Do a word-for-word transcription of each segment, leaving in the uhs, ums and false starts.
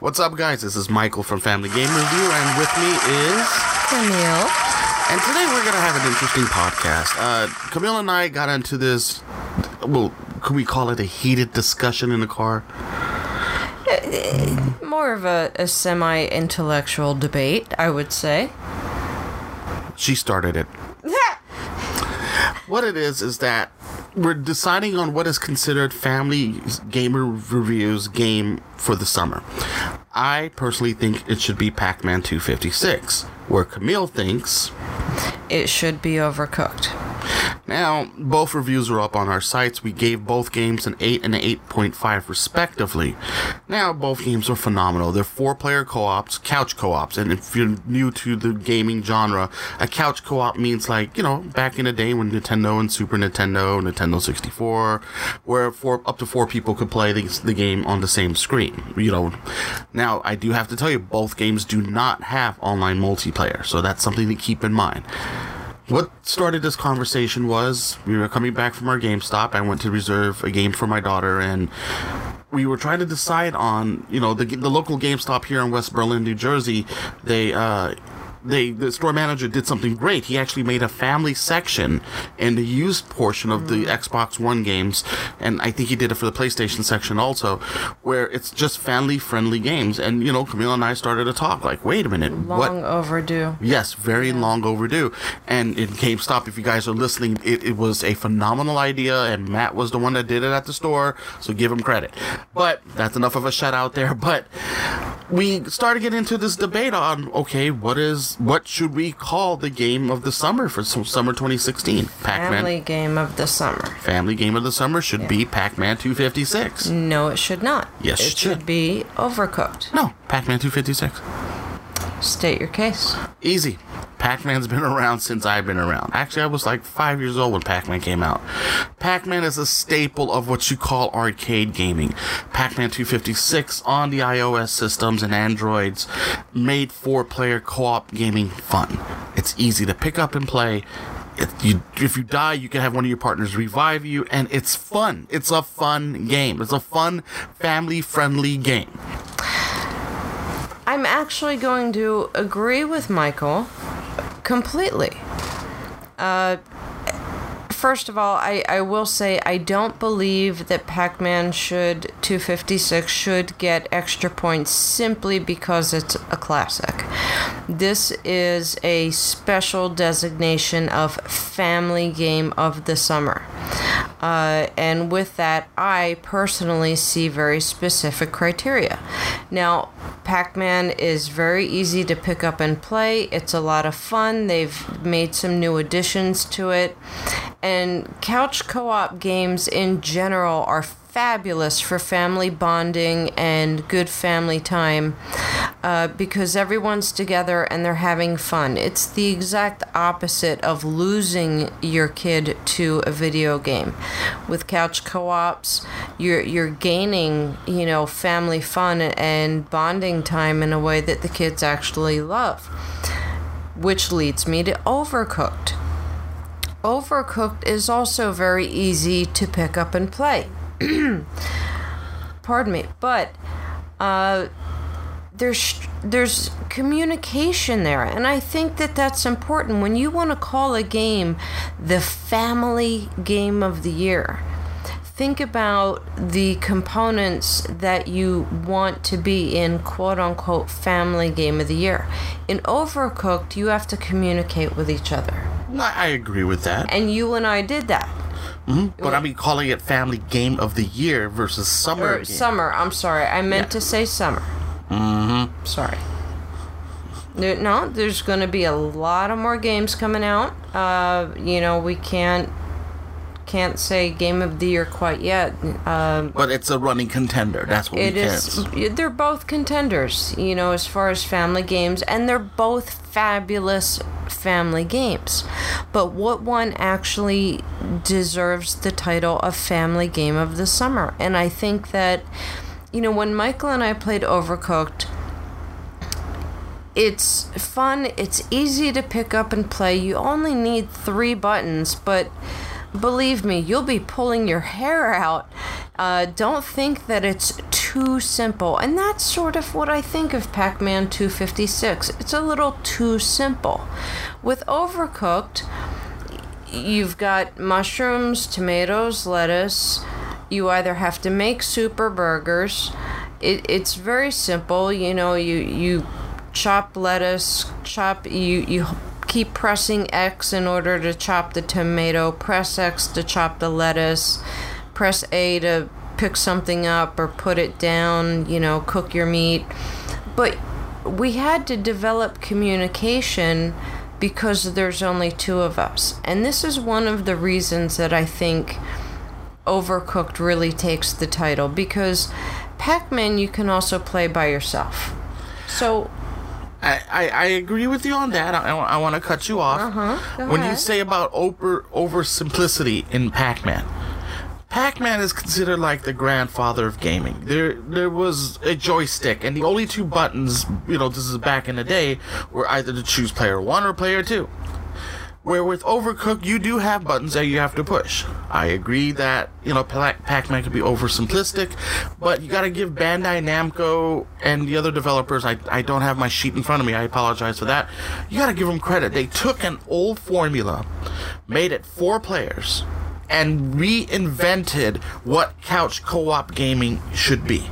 What's up, guys? This is Michael from Family Game Review, and with me is Camille. And today we're going to have an interesting podcast. Uh, Camille and I got into this, well, could we call it a heated discussion in the car? More of a, a semi-intellectual debate, I would say. She started it. What it is, is that we're deciding on what is considered Family Gamer Review's game for the summer. I personally think it should be Pac-Man two fifty-six, where Camille thinks it should be Overcooked. Now, both reviews are up on our sites. We gave both games an eight and an eight point five respectively. Now, both games are phenomenal. They're four-player co-ops, couch co-ops, and if you're new to the gaming genre, a couch co-op means like, you know, back in the day when Nintendo and Super Nintendo, Nintendo sixty-four, where four, up to four people could play the, the game on the same screen, you know. Now, I do have to tell you, both games do not have online multiplayer, so that's something to keep in mind. What started this conversation was we were coming back from our GameStop. I went to reserve a game for my daughter, and we were trying to decide on, you know, the the local GameStop here in West Berlin, New Jersey. They, uh, they, the store manager did something great. He actually made a family section in the used portion of the Xbox One games, and I think he did it for the PlayStation section also, where it's just family-friendly games. And, you know, Camille and I started to talk, like, wait a minute. Long what? overdue. Yes, very yeah. long overdue. And in GameStop, if you guys are listening, it, it was a phenomenal idea, and Matt was the one that did it at the store, so give him credit. But that's enough of a shout out there. But we started getting into this debate on, okay, what is what should we call the game of the summer for summer twenty sixteen? Pac-Man. Family game of the summer. Family game of the summer should yeah. be Pac-Man two fifty-six. No, it should not. Yes, it it should. should be Overcooked. No, Pac-Man two fifty-six. State your case. Easy. Pac-Man's been around since I've been around. Actually, I was like five years old when Pac-Man came out. Pac-Man is a staple of what you call arcade gaming. Pac-Man two fifty-six on the iOS systems and Androids made four-player co-op gaming fun. It's easy to pick up and play. If you, if you die, you can have one of your partners revive you, and it's fun. It's a fun game. It's a fun, family-friendly game. I'm actually going to agree with Michael completely. Uh, first of all, I, I will say I don't believe that Pac-Man should two fifty-six should get extra points simply because it's a classic. This is a special designation of Family Game of the Summer. Uh, and with that, I personally see very specific criteria. Now, Pac-Man is very easy to pick up and play. It's a lot of fun. They've made some new additions to it. And couch co-op games in general are fabulous for family bonding and good family time uh, because everyone's together and they're having fun. It's the exact opposite of losing your kid to a video game. With couch co-ops, you're you're gaining, you know, family fun and bonding time in a way that the kids actually love. Which leads me to Overcooked. Overcooked is also very easy to pick up and play. Pardon me, but uh, there's there's communication there, and I think that that's important. When you want to call a game the Family Game of the Year, think about the components that you want to be in quote-unquote Family Game of the Year. In Overcooked, you have to communicate with each other. I agree with that. And you and I did that. Mm-hmm. But I mean, calling it Family Game of the Year versus Summer. Or summer, I'm sorry. I meant yeah. to say summer. Mm-hmm. Sorry. There, no, there's going to be a lot of more games coming out. Uh, you know, we can't can't say Game of the Year quite yet. Um, but it's a running contender. That's what it we is. can. They're both contenders, you know, as far as family games, and they're both fabulous family games. But what one actually deserves the title of Family Game of the Summer? And I think that, you know, when Michael and I played Overcooked, it's fun, it's easy to pick up and play. You only need three buttons, but believe me, you'll be pulling your hair out. Uh, don't think that it's too simple. And that's sort of what I think of Pac-Man two fifty-six. It's a little too simple. With Overcooked, you've got mushrooms, tomatoes, lettuce. You either have to make soup or burgers. It, it's very simple. You know, you, you chop lettuce, chop, you, you keep pressing X in order to chop the tomato, press X to chop the lettuce, press A to pick something up or put it down, you know, cook your meat. But we had to develop communication because there's only two of us. And this is one of the reasons that I think Overcooked really takes the title, because Pac-Man you can also play by yourself. So I, I, I agree with you on that. I, I want to cut you off. Uh-huh. When you say about over over simplicity in Pac-Man, Pac-Man is considered like the grandfather of gaming. There there was a joystick, and the only two buttons, you know, this is back in the day, were either to choose player one or player two. Where with Overcooked, you do have buttons that you have to push. I agree that, you know, Pac-Man could be oversimplistic, but you gotta give Bandai Namco and the other developers, I, I don't have my sheet in front of me, I apologize for that, you gotta give them credit. They took an old formula, made it four players, and reinvented what couch co-op gaming should be.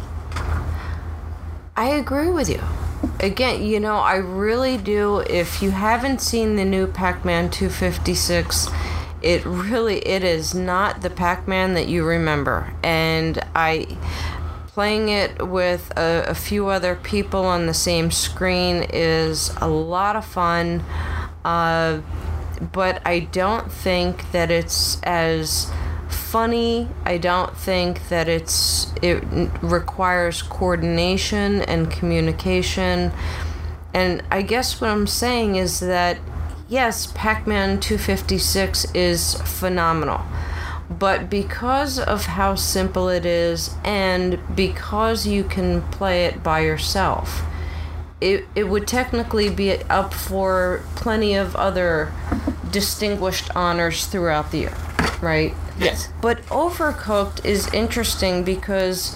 I agree with you. Again, you know, I really do. If you haven't seen the new Pac-Man two fifty-six, it really, it is not the Pac-Man that you remember. And I, playing it with a, a few other people on the same screen is a lot of fun. Uh, but I don't think that it's as funny. I don't think that it's it requires coordination and communication. And I guess what I'm saying is that yes, Pac-Man two fifty-six is phenomenal, but because of how simple it is and because you can play it by yourself, it it would technically be up for plenty of other distinguished honors throughout the year, right? Yes. But Overcooked is interesting because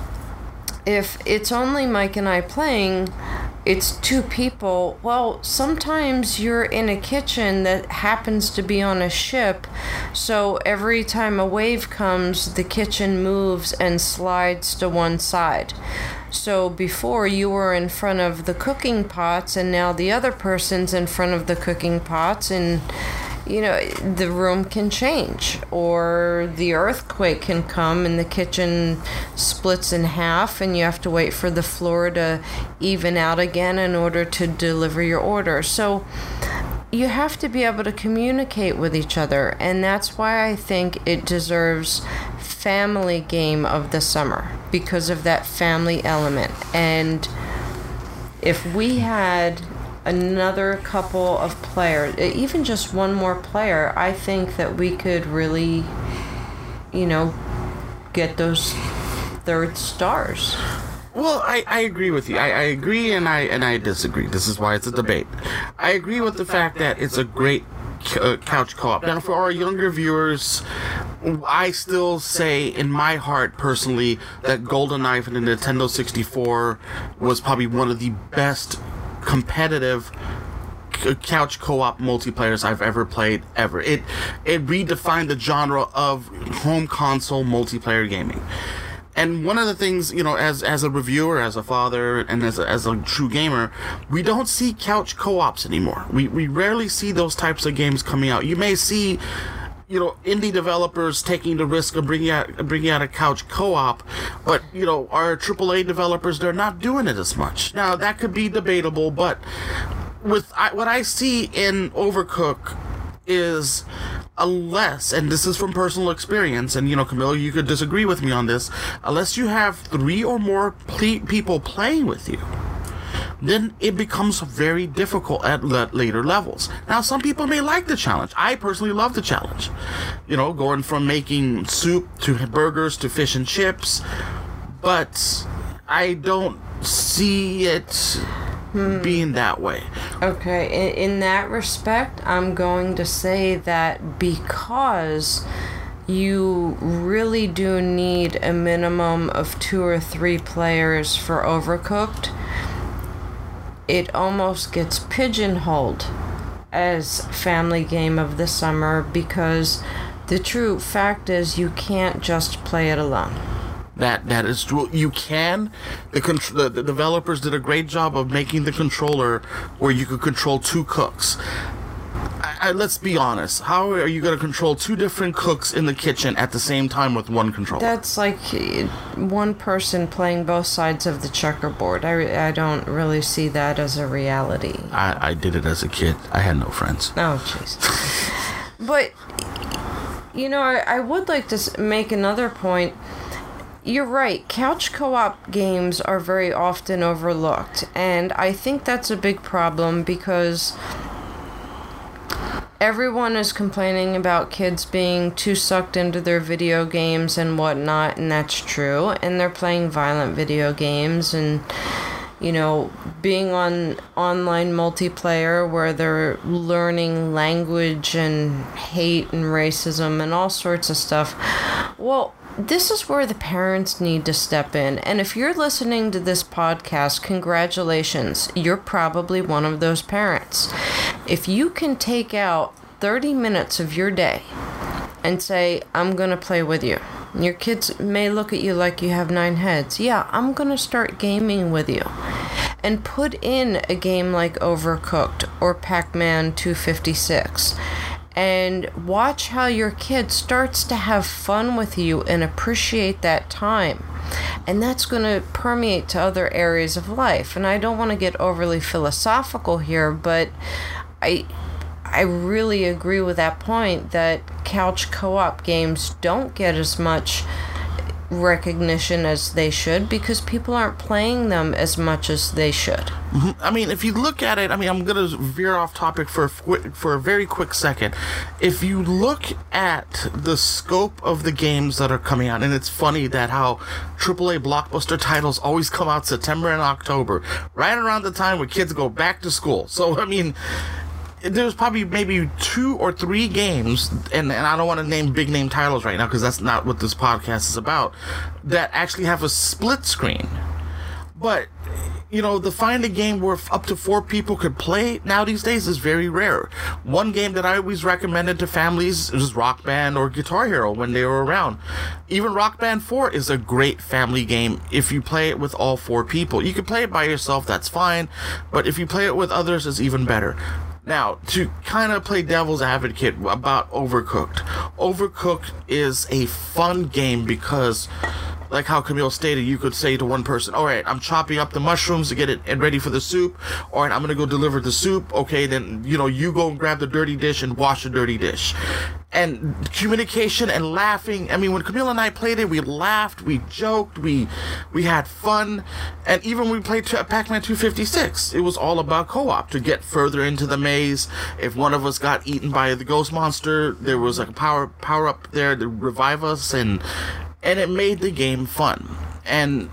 if it's only Mike and I playing, it's two people. Well, sometimes you're in a kitchen that happens to be on a ship, so every time a wave comes, the kitchen moves and slides to one side. So before you were in front of the cooking pots, and now the other person's in front of the cooking pots, and you know, the room can change, or the earthquake can come and the kitchen splits in half and you have to wait for the floor to even out again in order to deliver your order. So you have to be able to communicate with each other, and that's why I think it deserves family game of the summer, because of that family element. And if we had another couple of players, even just one more player, I think that we could really, you know, get those third stars. Well, I, I agree with you. I, I agree and I and I disagree. This is why it's a debate. I agree with the fact that it's a great uh, couch co-op. Now, for our younger viewers, I still say in my heart personally that GoldenEye for the Nintendo sixty-four was probably one of the best competitive couch co-op multiplayers I've ever played ever. It it redefined the genre of home console multiplayer gaming. And one of the things, you know, as as a reviewer, as a father, and as a, as a true gamer, we don't see couch co-ops anymore. We we rarely see those types of games coming out. You may see, you know, indie developers taking the risk of bringing out bringing out a couch co-op, but you know, our triple A developers, they're not doing it as much. Now that could be debatable, but with I, what I see in Overcooked is a less, and this is from personal experience, and you know, Camilo, you could disagree with me on this, unless you have three or more ple- people playing with you, then it becomes very difficult at le- later levels. Now, some people may like the challenge. I personally love the challenge. You know, going from making soup to burgers to fish and chips, but I don't see it being that way. Okay, in, in that respect, I'm going to say that because you really do need a minimum of two or three players for Overcooked, it almost gets pigeonholed as family game of the summer, because the true fact is you can't just play it alone. That that is true. You can. The, contr- the the developers did a great job of making the controller where you could control two cooks. I, I, let's be honest. How are you going to control two different cooks in the kitchen at the same time with one controller? That's like one person playing both sides of the checkerboard. I, I don't really see that as a reality. I, I did it as a kid. I had no friends. Oh, jeez. But, you know, I, I would like to make another point. You're right. Couch co-op games are very often overlooked. And I think that's a big problem because everyone is complaining about kids being too sucked into their video games and whatnot, and that's true. And they're playing violent video games and, you know, being on online multiplayer where they're learning language and hate and racism and all sorts of stuff. Well, this is where the parents need to step in. And if you're listening to this podcast, congratulations. You're probably one of those parents. If you can take out thirty minutes of your day and say, I'm going to play with you. Your kids may look at you like you have nine heads. Yeah, I'm going to start gaming with you. And put in a game like Overcooked or Pac-Man two fifty-six. And watch how your kid starts to have fun with you and appreciate that time. And that's going to permeate to other areas of life. And I don't want to get overly philosophical here, but I I really agree with that point that couch co-op games don't get as much recognition as they should because people aren't playing them as much as they should. I mean, if you look at it, I mean, I'm going to veer off topic for a, for a very quick second. If you look at the scope of the games that are coming out, and it's funny that how triple A blockbuster titles always come out September and October, right around the time when kids go back to school. So, I mean, there's probably maybe two or three games, and, and I don't want to name big name titles right now because that's not what this podcast is about, that actually have a split screen. But, you know, to find a game where up to four people could play now these days is very rare. One game that I always recommended to families is Rock Band or Guitar Hero when they were around. Even Rock Band four is a great family game if you play it with all four people. You can play it by yourself, that's fine, but if you play it with others, it's even better. Now, to kind of play devil's advocate about Overcooked. Overcooked is a fun game because, like how Camille stated, you could say to one person, all right, I'm chopping up the mushrooms to get it and ready for the soup. All right, I'm going to go deliver the soup. Okay, then, you know, you go and grab the dirty dish and wash the dirty dish. And communication and laughing. I mean, when Camille and I played it, we laughed, we joked, we we had fun. And even when we played Pac-Man two fifty-six, it was all about co-op to get further into the maze. If one of us got eaten by the ghost monster, there was like a power power up there to revive us, and and it made the game fun. And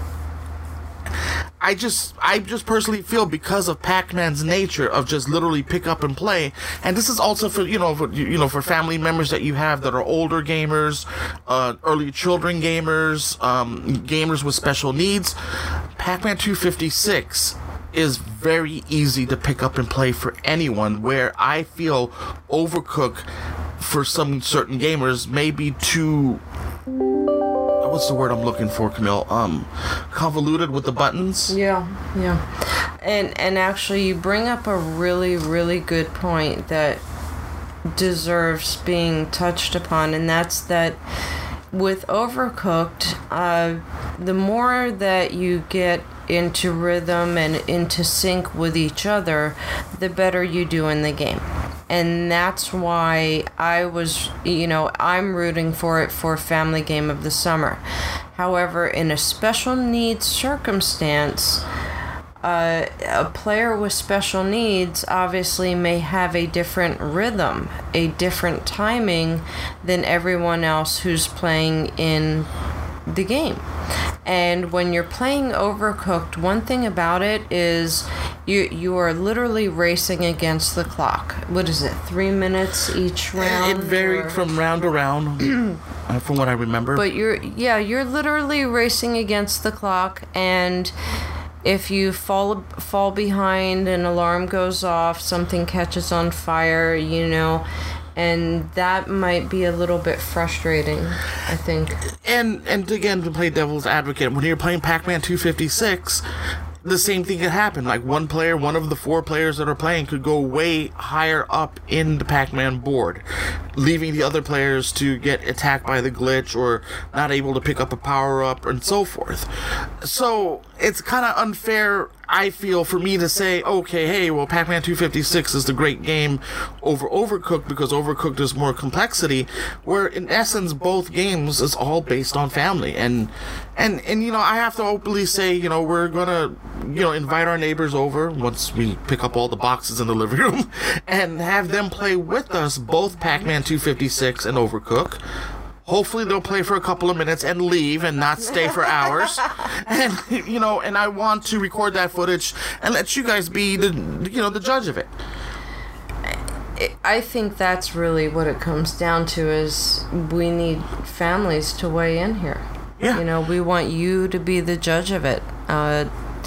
I just, I just personally feel because of Pac-Man's nature of just literally pick up and play, and this is also for, you know, for, you know, for family members that you have that are older gamers, uh, early children gamers, um, gamers with special needs. Pac-Man two fifty-six is very easy to pick up and play for anyone, where I feel Overcooked for some certain gamers may be too, what's the word I'm looking for, Camille? Um, convoluted with the buttons? Yeah, yeah. And and actually, you bring up a really, really good point that deserves being touched upon, and that's that with Overcooked, uh, the more that you get into rhythm and into sync with each other, the better you do in the game. And that's why I was, you know, I'm rooting for it for Family Game of the Summer. However, in a special needs circumstance, uh, a player with special needs obviously may have a different rhythm, a different timing than everyone else who's playing in the game. And when you're playing Overcooked, one thing about it is You you are literally racing against the clock. What is it? Three minutes each round? It varied or? from round to round, uh, from what I remember. But you're yeah, you're literally racing against the clock, and if you fall fall behind, an alarm goes off, something catches on fire, you know, and that might be a little bit frustrating, I think. And and again, to play devil's advocate, when you're playing Pac-Man two fifty-six, the same thing could happen. Like one player, one of the four players that are playing could go way higher up in the Pac-Man board, leaving the other players to get attacked by the glitch or not able to pick up a power-up and so forth. So it's kind of unfair, I feel, for me to say, okay, hey, well, Pac-Man two fifty-six is the great game over Overcooked because Overcooked is more complexity, where in essence both games is all based on family. And and and you know, I have to openly say, you know, we're gonna, you know, invite our neighbors over once we pick up all the boxes in the living room and have them play with us both Pac-Man two fifty-six and Overcooked. Hopefully they'll play for a couple of minutes and leave and not stay for hours. And, you know, and I want to record that footage and let you guys be the, you know, the judge of it. I think that's really what it comes down to, is we need families to weigh in here. Yeah. You know, we want you to be the judge of it. Uh,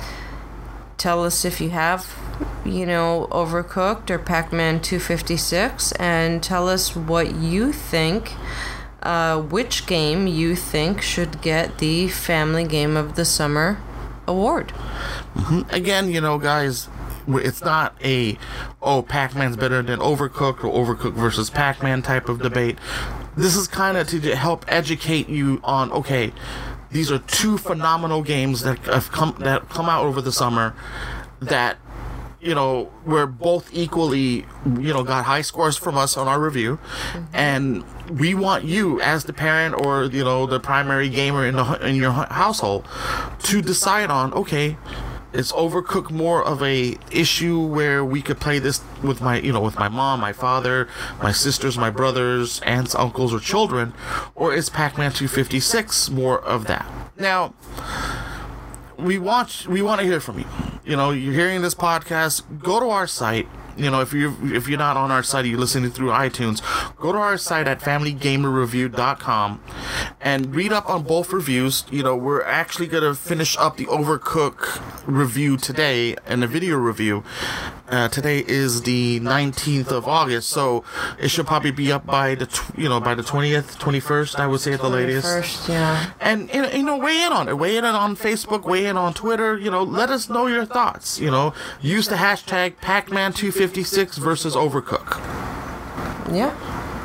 tell us if you have, you know, Overcooked or Pac-Man two fifty-six, and tell us what you think. Uh, which game you think should get the Family Game of the Summer award. Mm-hmm. Again, you know, guys, it's not a, oh, Pac-Man's better than Overcooked or Overcooked versus Pac-Man type of debate. This is kind of to help educate you on, okay, these are two phenomenal games that have come that come out over the summer that, you know, we're both equally, you know, got high scores from us on our review. Mm-hmm. And we want you as the parent or, you know, the primary gamer in the in your household to decide on, okay, is Overcooked more of a issue where we could play this with my, you know, with my mom, my father, my sisters, my brothers, aunts, uncles, or children, or is Pac-Man two fifty-six more of that? Now, we want we want to hear from you. You know, you're hearing this podcast, go to our site. You know, if you if you're not on our site, you're listening through iTunes, go to our site at family gamer review dot com and read up on both reviews. You know, we're actually going to finish up the Overcooked review today and the video review. Uh, today is the nineteenth of August, so it should probably be up by the tw- you know by the twentieth, twenty-first, I would say at the latest. twenty-first, yeah. And you know, weigh in on it. Weigh in on Facebook. Weigh in on Twitter. You know, let us know your thoughts. You know, use the hashtag Pac-Man two fifty-six versus Overcooked. Yeah.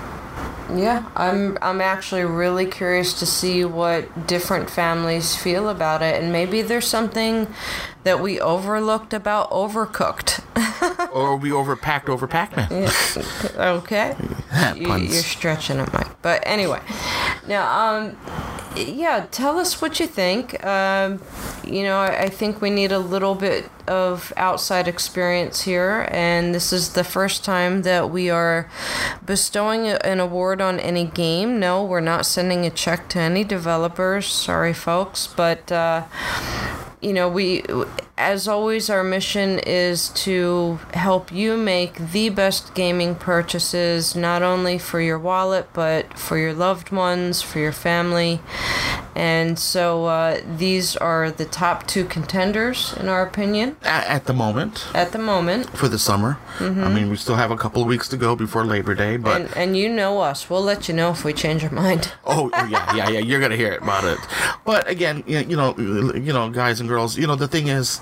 Yeah, I'm I'm actually really curious to see what different families feel about it, and maybe there's something that we overlooked about Overcooked. Or we overpacked over Pac-Man. Yeah. Okay. you, you're stretching it, Mike. But anyway, now, um, yeah, tell us what you think. Um, you know, I, I think we need a little bit of outside experience here, and this is the first time that we are bestowing an award on any game. No, we're not sending a check to any developers. Sorry, folks, but uh, you know, we, as always, our mission is to help you make the best gaming purchases, not only for your wallet, but for your loved ones, for your family. And so uh, these are the top two contenders, in our opinion. At, at the moment. At the moment. For the summer. Mm-hmm. I mean, we still have a couple of weeks to go before Labor Day, but... And, and you know us. We'll let you know if we change our mind. oh, oh, yeah, yeah, yeah. You're going to hear about it. But again, you know, you know, guys and girls, you know, the thing is,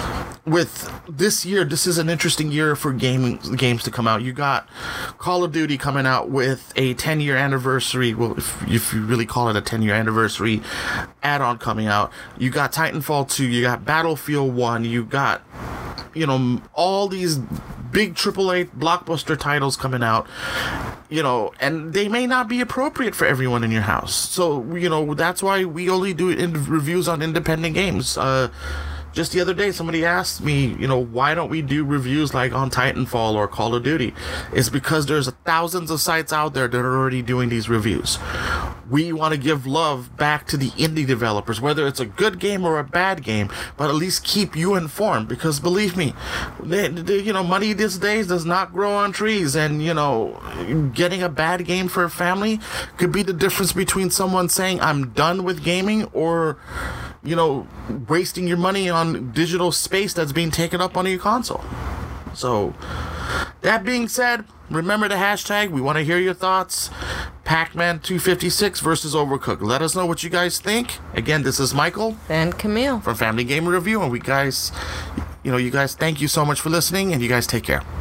with this year, this is an interesting year for gaming games to come out. You got Call of Duty coming out with a ten-year anniversary. Well, if, if you really call it a ten-year anniversary add-on coming out. You got Titanfall two. You got Battlefield one. You got, you know, all these big triple A blockbuster titles coming out. You know, and they may not be appropriate for everyone in your house. So, you know, that's why we only do in- reviews on independent games. Uh, Just the other day, somebody asked me, you know, why don't we do reviews like on Titanfall or Call of Duty? It's because there's thousands of sites out there that are already doing these reviews. We want to give love back to the indie developers, whether it's a good game or a bad game, but at least keep you informed, because believe me, they, they, you know, money these days does not grow on trees, and, you know, getting a bad game for a family could be the difference between someone saying, I'm done with gaming, or, you know, wasting your money on digital space that's being taken up on your console. So, that being said, remember the hashtag. We want to hear your thoughts. Pac-Man two fifty-six versus Overcooked. Let us know what you guys think. Again, this is Michael and Camille from Family Gamer Review, and we guys, you know, you guys, thank you so much for listening, and you guys take care.